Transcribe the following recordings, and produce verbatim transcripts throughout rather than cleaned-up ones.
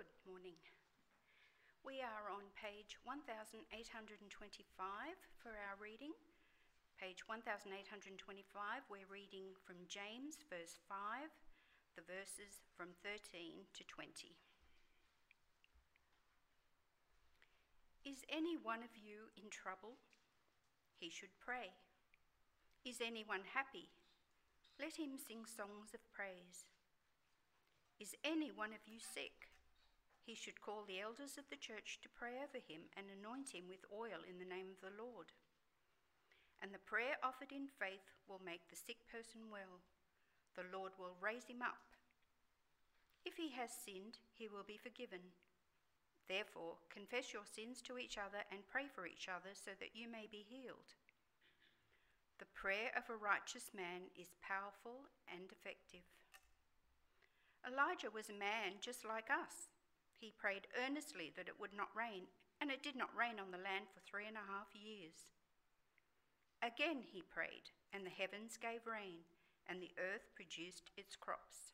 Good morning. We are on page one thousand eight hundred twenty-five for our reading. Page one thousand eight hundred twenty-five, we're reading from James, verse five, the verses from thirteen to twenty. Is any one of you in trouble? He should pray. Is anyone happy? Let him sing songs of praise. Is any one of you sick? He should call the elders of the church to pray over him and anoint him with oil in the name of the Lord. And the prayer offered in faith will make the sick person well. The Lord will raise him up. If he has sinned, he will be forgiven. Therefore, confess your sins to each other and pray for each other so that you may be healed. The prayer of a righteous man is powerful and effective. Elijah was a man just like us. He prayed earnestly that it would not rain, and it did not rain on the land for three and a half years. Again he prayed, and the heavens gave rain, and the earth produced its crops.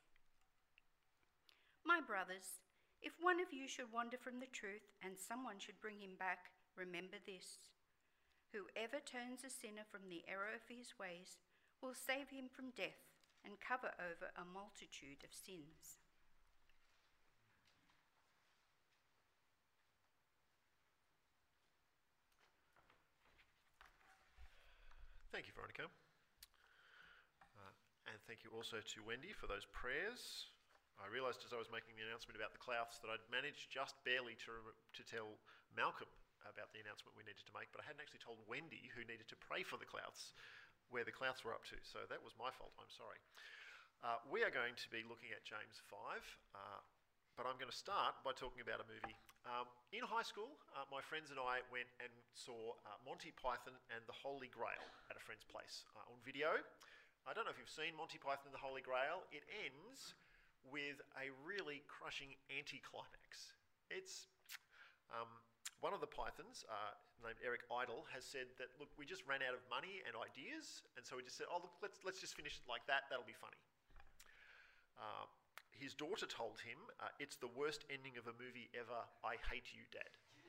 My brothers, if one of you should wander from the truth and someone should bring him back, remember this. Whoever turns a sinner from the error of his ways will save him from death and cover over a multitude of sins. Thank you, Veronica. Uh, and thank you also to Wendy for those prayers. I realised as I was making the announcement about the clouts that I'd managed just barely to, to tell Malcolm about the announcement we needed to make, but I hadn't actually told Wendy, who needed to pray for the clouts, where the clouts were up to. So that was my fault, I'm sorry. Uh, we are going to be looking at James five, uh, but I'm going to start by talking about a movie. Um, in high school, uh, my friends and I went and saw uh, Monty Python and the Holy Grail at a friend's place uh, on video. I don't know if you've seen Monty Python and the Holy Grail. It ends with a really crushing anti-climax. It's... Um, One of the Pythons, uh, named Eric Idle, has said that, look, we just ran out of money and ideas, and so we just said, oh, look, let's, let's just finish it like that, that'll be funny. Uh, his daughter told him, uh, it's the worst ending of a movie ever, I hate you, Dad.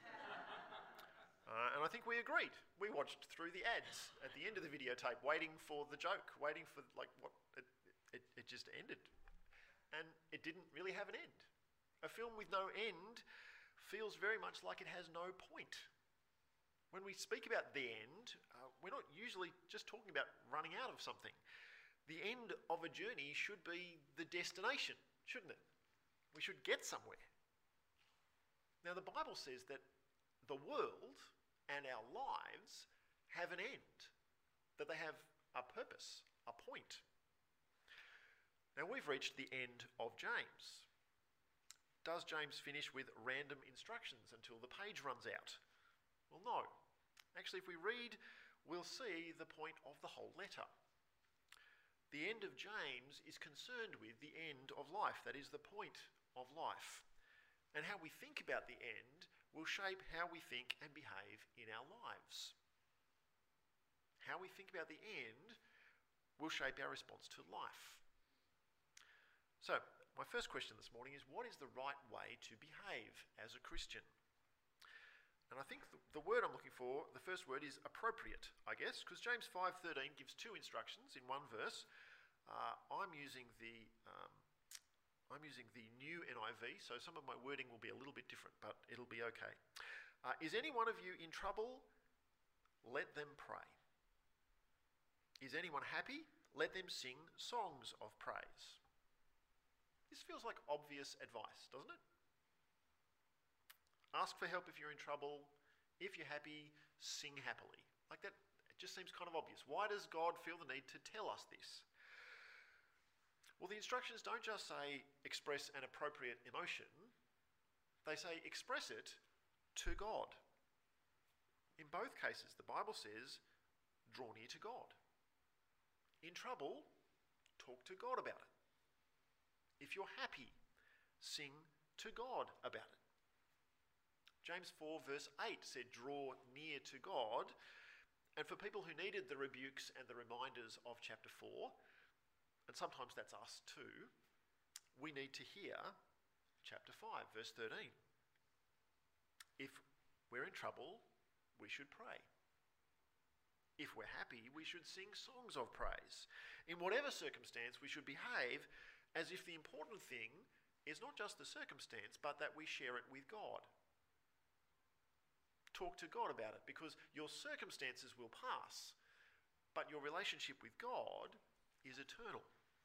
uh, and I think we agreed. We watched through the ads at the end of the videotape, waiting for the joke, waiting for, like, what, it, it, it just ended. And it didn't really have an end. A film with no end feels very much like it has no point. When we speak about the end, uh, we're not usually just talking about running out of something. The end of a journey should be the destination, shouldn't it? We should get somewhere. Now, the Bible says that the world and our lives have an end, that they have a purpose, a point. Now, we've reached the end of James. Does James finish with random instructions until the page runs out? Well, no. Actually, if we read, we'll see the point of the whole letter. The end of James is concerned with the end of life, that is the point of life. And how we think about the end will shape how we think and behave in our lives. How we think about the end will shape our response to life. So, my first question this morning is, what is the right way to behave as a Christian? And I think the, the word I'm looking for, the first word is appropriate, I guess, because James five thirteen gives two instructions in one verse. Uh, I'm using the um, I'm using the new N I V, so some of my wording will be a little bit different, but it'll be okay. Uh, is any one of you in trouble? Let them pray. Is anyone happy? Let them sing songs of praise. This feels like obvious advice, doesn't it? Ask for help if you're in trouble. If you're happy, sing happily. Like that, it just seems kind of obvious. Why does God feel the need to tell us this? Well, the instructions don't just say express an appropriate emotion. They say express it to God. In both cases, the Bible says, draw near to God. In trouble, talk to God about it. If you're happy, sing to God about it. James four verse eight said, draw near to God. And for people who needed the rebukes and the reminders of chapter four, and sometimes that's us too, we need to hear, chapter five, verse thirteen. If we're in trouble, we should pray. If we're happy, we should sing songs of praise. In whatever circumstance, we should behave as if the important thing is not just the circumstance, but that we share it with God. Talk to God about it, because your circumstances will pass, but your relationship with God is eternal.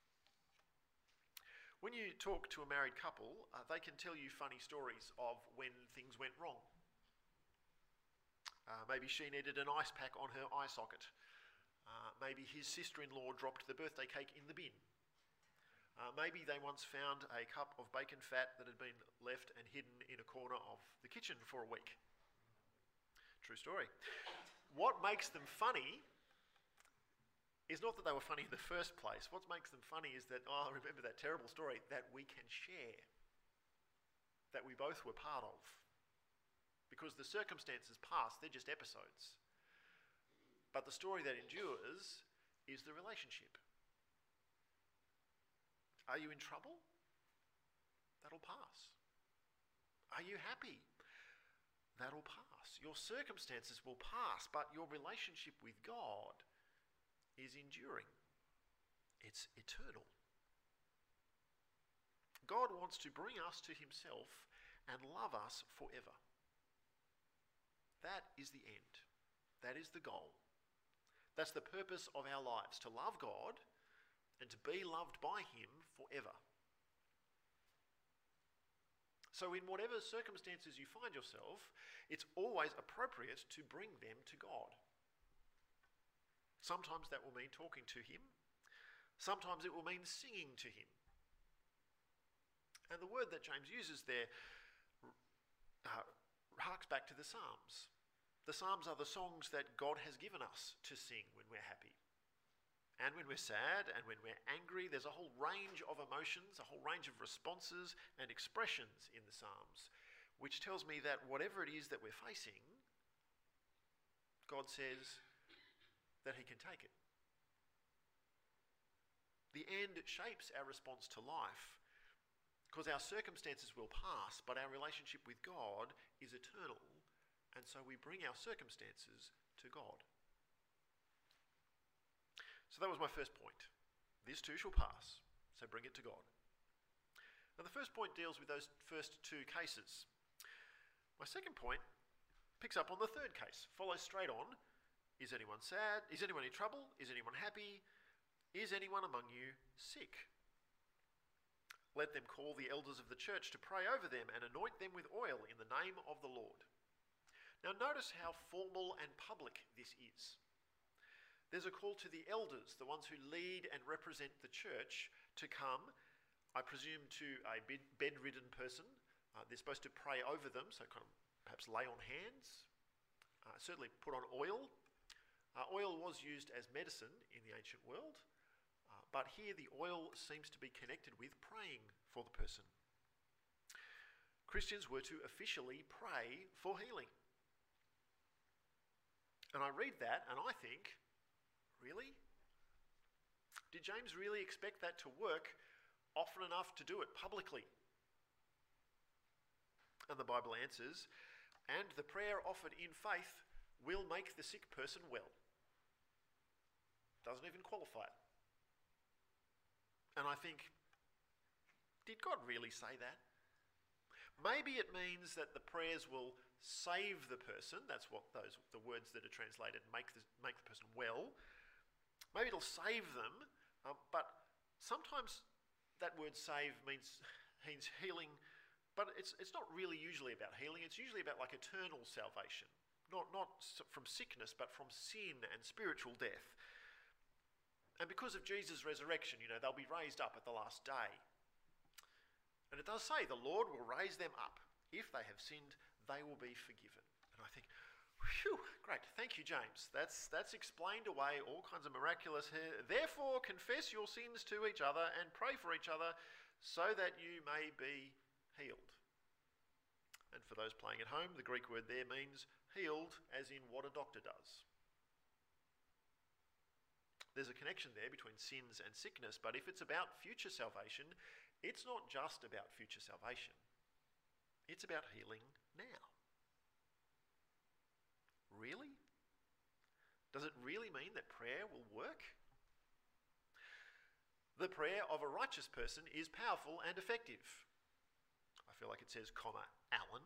When you talk to a married couple, uh, they can tell you funny stories of when things went wrong. Uh, maybe she needed an ice pack on her eye socket. Uh, maybe his sister-in-law dropped the birthday cake in the bin. Uh, maybe they once found a cup of bacon fat that had been left and hidden in a corner of the kitchen for a week. True story. What makes them funny is not that they were funny in the first place. What makes them funny is that, oh, I remember that terrible story that we can share, that we both were part of. Because the circumstances past, they're just episodes. But the story that endures is the relationship. Are you in trouble? That'll pass. Are you happy? That'll pass. Your circumstances will pass, but your relationship with God is enduring. It's eternal. God wants to bring us to himself and love us forever. That is the end. That is the goal. That's the purpose of our lives, to love God and to be loved by him forever. So in whatever circumstances you find yourself, it's always appropriate to bring them to God. Sometimes that will mean talking to him. Sometimes it will mean singing to him. And the word that James uses there uh, harks back to the Psalms. The Psalms are the songs that God has given us to sing when we're happy. And when we're sad and when we're angry, there's a whole range of emotions, a whole range of responses and expressions in the Psalms, which tells me that whatever it is that we're facing, God says that he can take it. The end shapes our response to life, because our circumstances will pass, but our relationship with God is eternal, and so we bring our circumstances to God. So that was my first point. This too shall pass, so bring it to God. Now the first point deals with those first two cases. My second point picks up on the third case, follows straight on. Is anyone sad? Is anyone in trouble? Is anyone happy? Is anyone among you sick? Let them call the elders of the church to pray over them and anoint them with oil in the name of the Lord. Now notice how formal and public this is. There's a call to the elders, the ones who lead and represent the church, to come, I presume, to a bed- bedridden person. Uh, they're supposed to pray over them, so kind of perhaps lay on hands, uh, certainly put on oil. Uh, oil was used as medicine in the ancient world, uh, but here the oil seems to be connected with praying for the person. Christians were to officially pray for healing. And I read that and I think, really? Did James really expect that to work often enough to do it publicly? And the Bible answers, and the prayer offered in faith will make the sick person well. Doesn't even qualify it. And I think, did God really say that? Maybe it means that the prayers will save the person. That's what those the words that are translated make the, make the person well. Maybe it'll save them, uh, but sometimes that word save means, means healing, but it's it's not really usually about healing. It's usually about like eternal salvation, not, not from sickness, but from sin and spiritual death. And because of Jesus' resurrection, you know, they'll be raised up at the last day. And it does say the Lord will raise them up. If they have sinned, they will be forgiven. And I think, whew, great, thank you, James. That's that's explained away all kinds of miraculous here. Therefore, confess your sins to each other and pray for each other so that you may be healed. And for those playing at home, the Greek word there means healed as in what a doctor does. There's a connection there between sins and sickness, but if it's about future salvation, it's not just about future salvation. It's about healing now. Really? Does it really mean that prayer will work? The prayer of a righteous person is powerful and effective. I feel like it says, comma, Alan.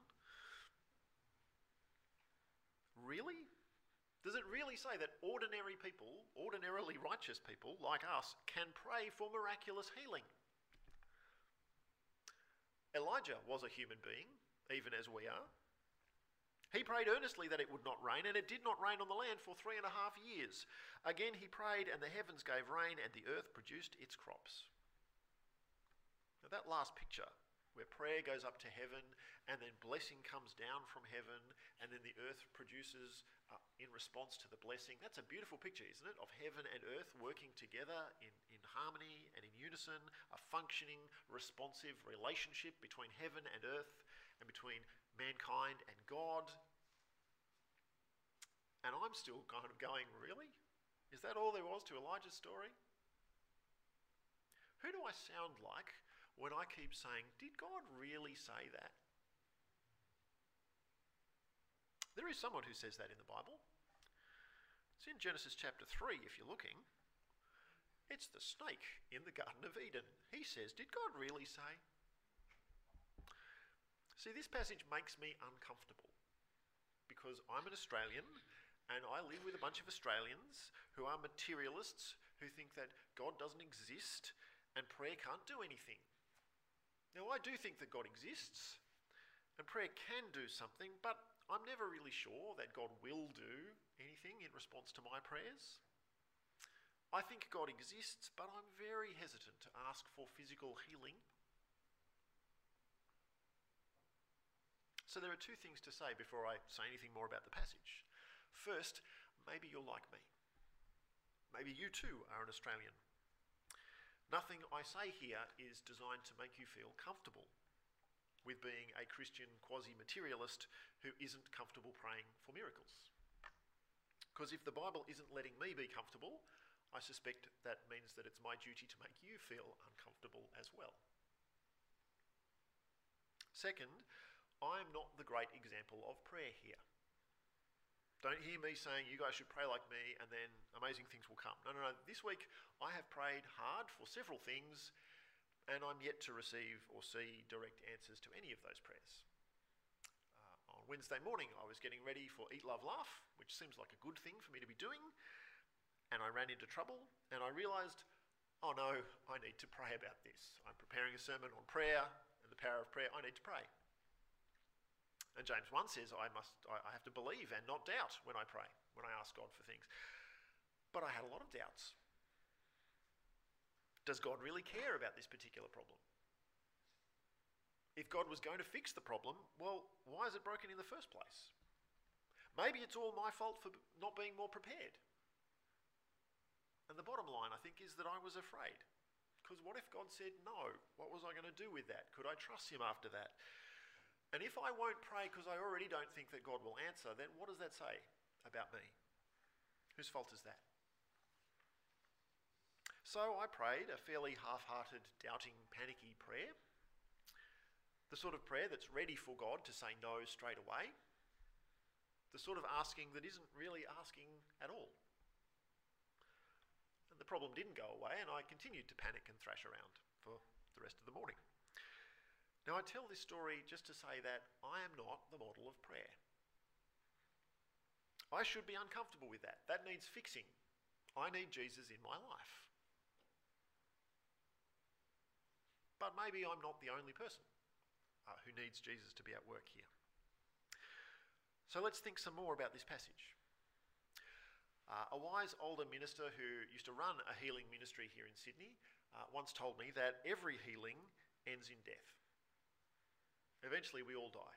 Really? Does it really say that ordinary people, ordinarily righteous people like us, can pray for miraculous healing? Elijah was a human being, even as we are. He prayed earnestly that it would not rain, and it did not rain on the land for three and a half years. Again he prayed, and the heavens gave rain, and the earth produced its crops. Now that last picture, where prayer goes up to heaven, and then blessing comes down from heaven, and then the earth produces uh, in response to the blessing, that's a beautiful picture, isn't it? Of heaven and earth working together in, in harmony and in unison, a functioning, responsive relationship between heaven and earth, and between mankind and God. And I'm still kind of going, really? Is that all there was to Elijah's story? Who do I sound like when I keep saying, did God really say that? There is someone who says that in the Bible. It's in Genesis chapter three, if you're looking. It's the snake in the Garden of Eden. He says, did God really say? See, this passage makes me uncomfortable because I'm an Australian and I live with a bunch of Australians who are materialists who think that God doesn't exist and prayer can't do anything. Now, I do think that God exists and prayer can do something, but I'm never really sure that God will do anything in response to my prayers. I think God exists, but I'm very hesitant to ask for physical healing. So there are two things to say before I say anything more about the passage. First, maybe you're like me. Maybe you too are an Australian. Nothing I say here is designed to make you feel comfortable with being a Christian quasi-materialist who isn't comfortable praying for miracles. Because if the Bible isn't letting me be comfortable, I suspect that means that it's my duty to make you feel uncomfortable as well. Second, I'm not the great example of prayer here. Don't hear me saying you guys should pray like me and then amazing things will come. No, no, no. This week I have prayed hard for several things and I'm yet to receive or see direct answers to any of those prayers. Uh, on Wednesday morning I was getting ready for Eat, Love, Laugh, which seems like a good thing for me to be doing, and I ran into trouble and I realised, oh no, I need to pray about this. I'm preparing a sermon on prayer and the power of prayer. I need to pray. And James one says I must, I have to believe and not doubt when I pray, when I ask God for things. But I had a lot of doubts. Does God really care about this particular problem? If God was going to fix the problem, well, why is it broken in the first place? Maybe it's all my fault for not being more prepared. And the bottom line, I think, is that I was afraid. Because what if God said no? What was I going to do with that? Could I trust him after that? And if I won't pray because I already don't think that God will answer, then what does that say about me? Whose fault is that? So I prayed a fairly half-hearted, doubting, panicky prayer. The sort of prayer that's ready for God to say no straight away. The sort of asking that isn't really asking at all. And the problem didn't go away, and I continued to panic and thrash around for the rest of the morning. Now, I tell this story just to say that I am not the model of prayer. I should be uncomfortable with that. That needs fixing. I need Jesus in my life. But maybe I'm not the only person uh, who needs Jesus to be at work here. So let's think some more about this passage. Uh, a wise older minister who used to run a healing ministry here in Sydney uh, once told me that every healing ends in death. Eventually we all die.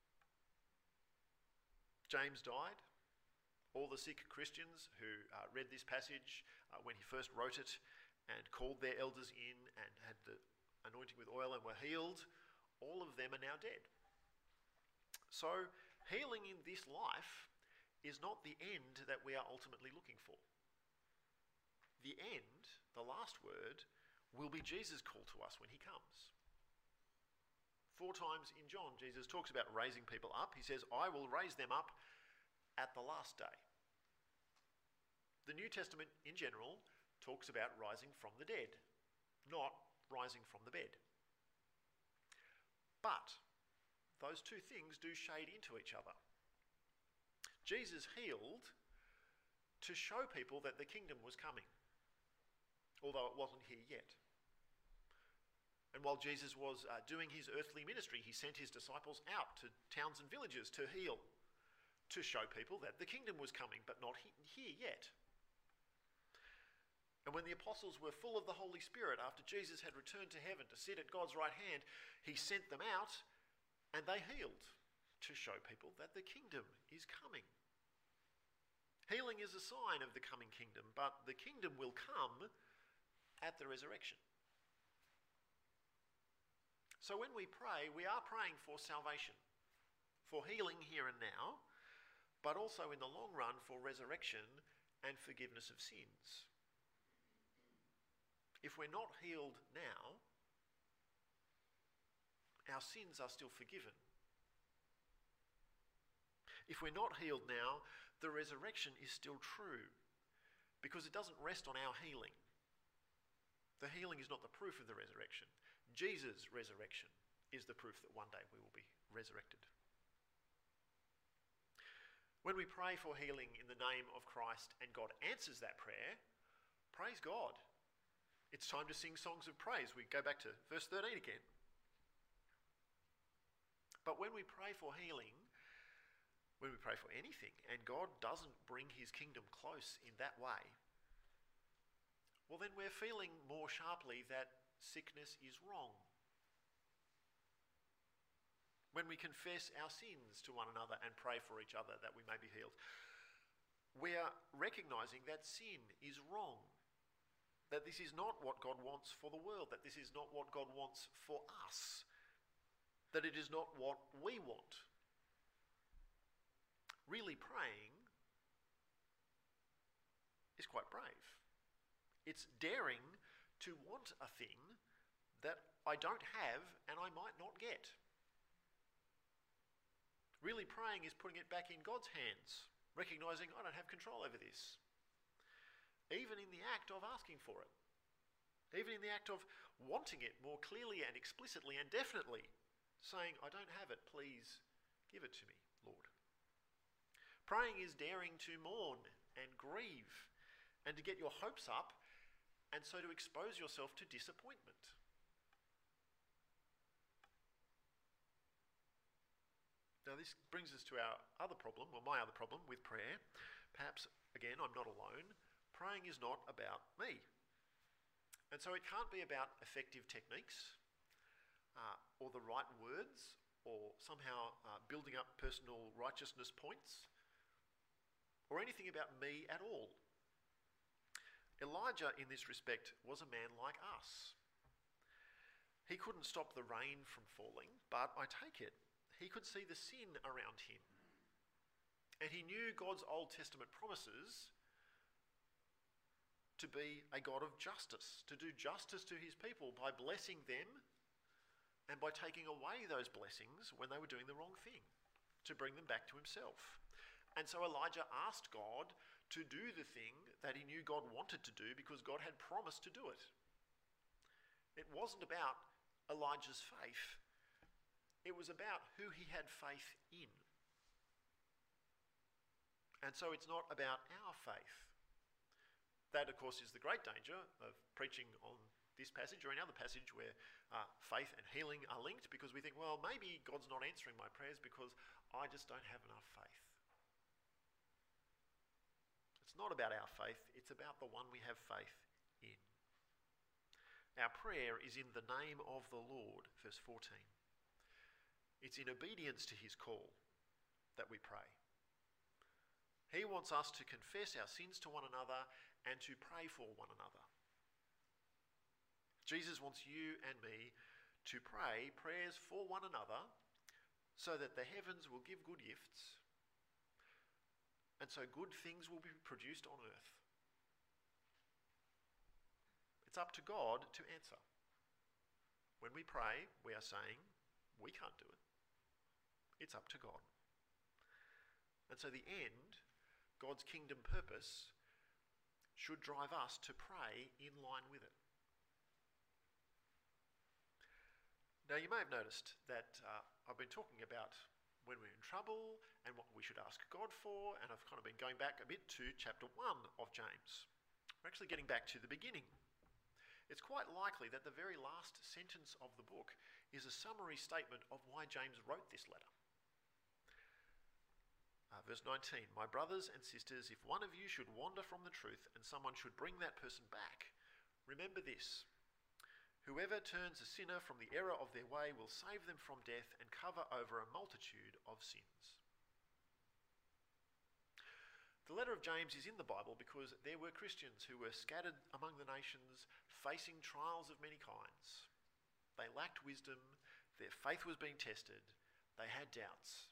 James died. All the sick Christians who uh, read this passage uh, when he first wrote it and called their elders in and had the anointing with oil and were healed, all of them are now dead. So healing in this life is not the end that we are ultimately looking for. The end, the last word, will be Jesus' call to us when he comes. Four times in John, Jesus talks about raising people up. He says, I will raise them up at the last day. The New Testament in general talks about rising from the dead, not rising from the bed. But those two things do shade into each other. Jesus healed to show people that the kingdom was coming, although it wasn't here yet. And while Jesus was uh, doing his earthly ministry, he sent his disciples out to towns and villages to heal, to show people that the kingdom was coming, but not he- here yet. And when the apostles were full of the Holy Spirit, after Jesus had returned to heaven to sit at God's right hand, he sent them out and they healed to show people that the kingdom is coming. Healing is a sign of the coming kingdom, but the kingdom will come at the resurrection. So when we pray, we are praying for salvation, for healing here and now, but also in the long run for resurrection and forgiveness of sins. If we're not healed now, our sins are still forgiven. If we're not healed now, the resurrection is still true, because it doesn't rest on our healing. The healing is not the proof of the resurrection. Jesus' resurrection is the proof that one day we will be resurrected. When we pray for healing in the name of Christ and God answers that prayer, praise God. It's time to sing songs of praise. We go back to verse thirteen again. But when we pray for healing, when we pray for anything, and God doesn't bring his kingdom close in that way, well then we're feeling more sharply that sickness is wrong. When we confess our sins to one another and pray for each other that we may be healed, we are recognising that sin is wrong, that this is not what God wants for the world, that this is not what God wants for us, that it is not what we want. Really praying is quite brave. It's daring to want a thing that I don't have and I might not get. Really praying is putting it back in God's hands, recognising I don't have control over this. Even in the act of asking for it. Even in the act of wanting it more clearly and explicitly and definitely, saying, I don't have it, please give it to me, Lord. Praying is daring to mourn and grieve and to get your hopes up, and so to expose yourself to disappointment. Now this brings us to our other problem, or my other problem with prayer. Perhaps, again, I'm not alone. Praying is not about me. And so it can't be about effective techniques, uh, or the right words, or somehow uh, building up personal righteousness points, or anything about me at all. Elijah, in this respect, was a man like us. He couldn't stop the rain from falling, but I take it, he could see the sin around him. And he knew God's Old Testament promises to be a God of justice, to do justice to his people by blessing them and by taking away those blessings when they were doing the wrong thing, to bring them back to himself. And so Elijah asked God to do the thing that he knew God wanted to do because God had promised to do it. It wasn't about Elijah's faith. It was about who he had faith in. And so it's not about our faith. That, of course, is the great danger of preaching on this passage or any other passage where uh, faith and healing are linked, because we think, well, maybe God's not answering my prayers because I just don't have enough faith. It's not about our faith, it's about the one we have faith in. Our prayer is in the name of the Lord, verse fourteen. It's in obedience to his call that we pray. He wants us to confess our sins to one another and to pray for one another. Jesus wants you and me to pray prayers for one another so that the heavens will give good gifts, and so good things will be produced on earth. It's up to God to answer. When we pray, we are saying, We can't do it. It's up to God. And so the end, God's kingdom purpose, should drive us to pray in line with it. Now, you may have noticed that uh, I've been talking about when we're in trouble and what we should ask God for, and I've kind of been going back a bit to chapter one of James. We're actually getting back to the beginning. It's quite likely that the very last sentence of the book is a summary statement of why James wrote this letter. Uh, verse nineteen, "My brothers and sisters, if one of you should wander from the truth and someone should bring that person back, remember this. Whoever turns a sinner from the error of their way will save them from death and cover over a multitude of sins." The letter of James is in the Bible because there were Christians who were scattered among the nations, facing trials of many kinds. They lacked wisdom, their faith was being tested, they had doubts.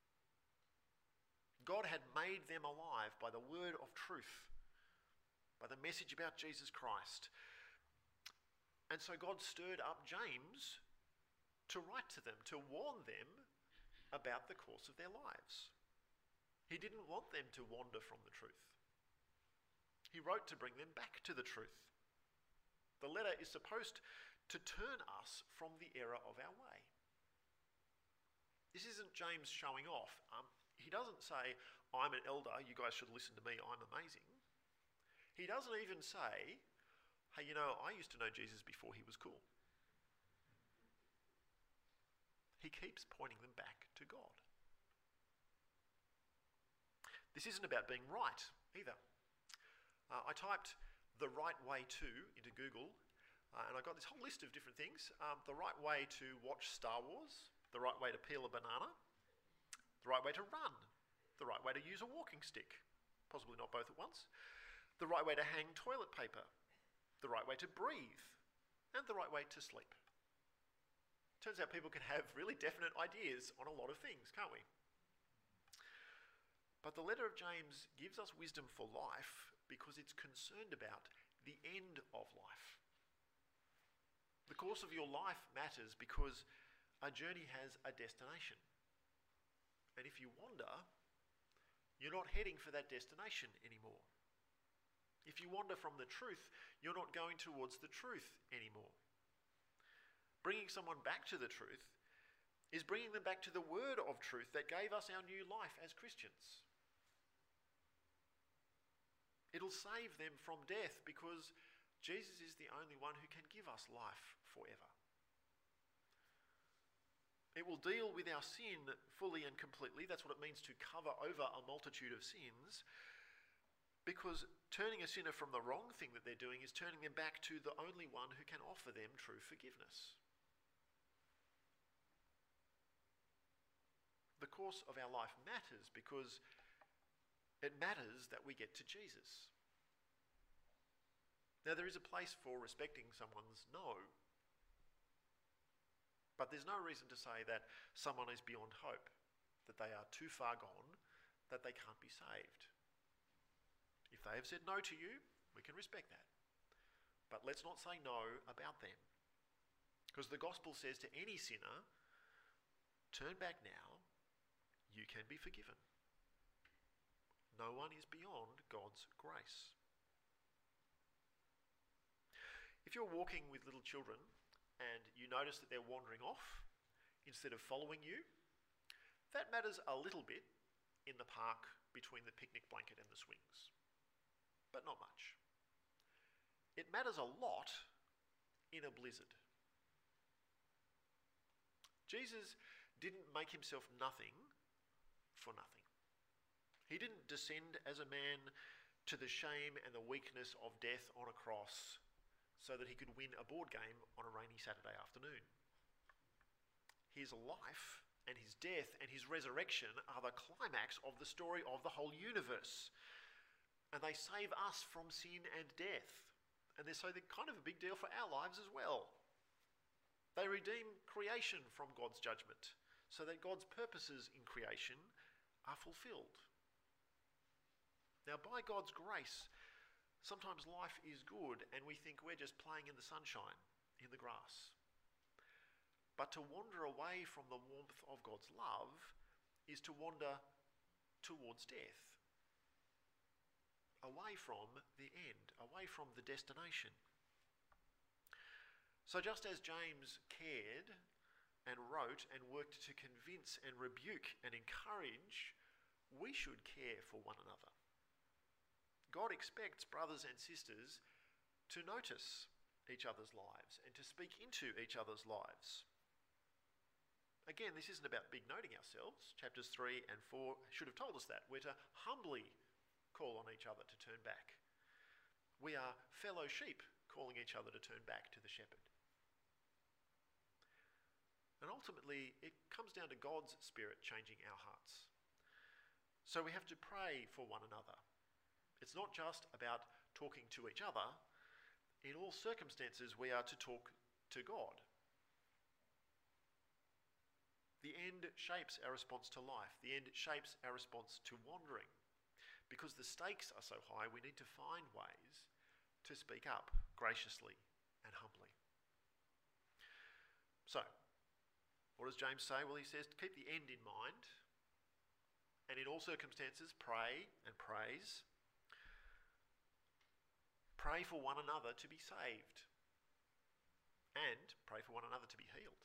God had made them alive by the word of truth, by the message about Jesus Christ. And so God stirred up James to write to them, to warn them about the course of their lives. He didn't want them to wander from the truth. He wrote to bring them back to the truth. The letter is supposed to turn us from the error of our way. This isn't James showing off. Um, he doesn't say, "I'm an elder, you guys should listen to me, I'm amazing." He doesn't even say, "Hey, you know, I used to know Jesus before he was cool." He keeps pointing them back to God. This isn't about being right either. Uh, I typed "the right way to" into Google, uh, and I got this whole list of different things. Um, the right way to watch Star Wars, the right way to peel a banana, the right way to run, the right way to use a walking stick, possibly not both at once, the right way to hang toilet paper, the right way to breathe, and the right way to sleep. Turns out people can have really definite ideas on a lot of things, can't we? But the letter of James gives us wisdom for life because it's concerned about the end of life. The course of your life matters because a journey has a destination. And if you wander, you're not heading for that destination anymore. If you wander from the truth, you're not going towards the truth anymore. Bringing someone back to the truth is bringing them back to the word of truth that gave us our new life as Christians. It'll save them from death because Jesus is the only one who can give us life forever. It will deal with our sin fully and completely. That's what it means to cover over a multitude of sins. Because turning a sinner from the wrong thing that they're doing is turning them back to the only one who can offer them true forgiveness. The course of our life matters because it matters that we get to Jesus. Now, there is a place for respecting someone's no. But there's no reason to say that someone is beyond hope, that they are too far gone, that they can't be saved. If they have said no to you, we can respect that. But let's not say no about them. Because the gospel says to any sinner, turn back now, you can be forgiven. No one is beyond God's grace. If you're walking with little children and you notice that they're wandering off instead of following you, that matters a little bit in the park between the picnic blanket and the swings, but not much. It matters a lot in a blizzard. Jesus didn't make himself nothing for nothing. He didn't descend as a man to the shame and the weakness of death on a cross so that he could win a board game on a rainy Saturday afternoon. His life and his death and his resurrection are the climax of the story of the whole universe. And they save us from sin and death. And they're so they're kind of a big deal for our lives as well. They redeem creation from God's judgment so that God's purposes in creation are fulfilled. Now, by God's grace, sometimes life is good and we think we're just playing in the sunshine, in the grass. But to wander away from the warmth of God's love is to wander towards death, away from the end, away from the destination. So just as James cared and wrote and worked to convince and rebuke and encourage, we should care for one another. God expects brothers and sisters to notice each other's lives and to speak into each other's lives. Again, this isn't about big noting ourselves. Chapters three and four should have told us that. We're to humbly call on each other to turn back. We are fellow sheep calling each other to turn back to the shepherd. And ultimately, it comes down to God's Spirit changing our hearts. So we have to pray for one another. It's not just about talking to each other. In all circumstances, we are to talk to God. The end shapes our response to life. The end shapes our response to wandering. Because the stakes are so high, we need to find ways to speak up graciously and humbly. So, what does James say? Well, he says to keep the end in mind, and in all circumstances, pray and praise. Pray for one another to be saved, and pray for one another to be healed.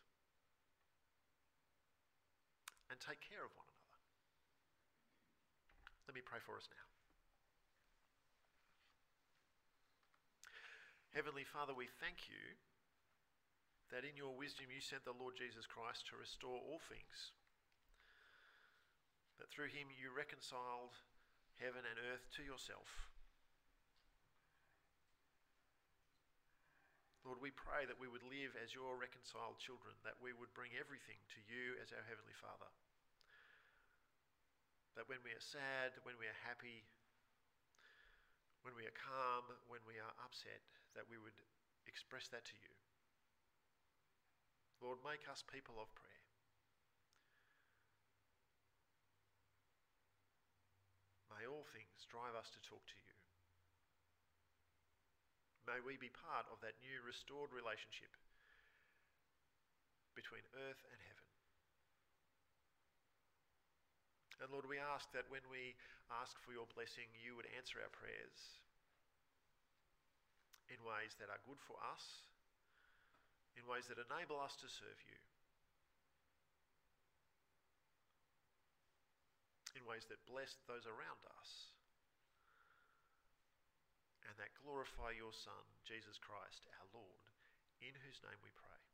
And take care of one another. Let me pray for us now. Heavenly Father, we thank you that in your wisdom you sent the Lord Jesus Christ to restore all things, that through him you reconciled heaven and earth to yourself. Lord, we pray that we would live as your reconciled children, that we would bring everything to you as our Heavenly Father. That when we are sad, when we are happy, when we are calm, when we are upset, that we would express that to you. Lord, make us people of prayer. May all things drive us to talk to you. May we be part of that new restored relationship between earth and heaven. And Lord, we ask that when we ask for your blessing, you would answer our prayers in ways that are good for us, in ways that enable us to serve you, in ways that bless those around us, and that glorify your Son, Jesus Christ, our Lord, in whose name we pray.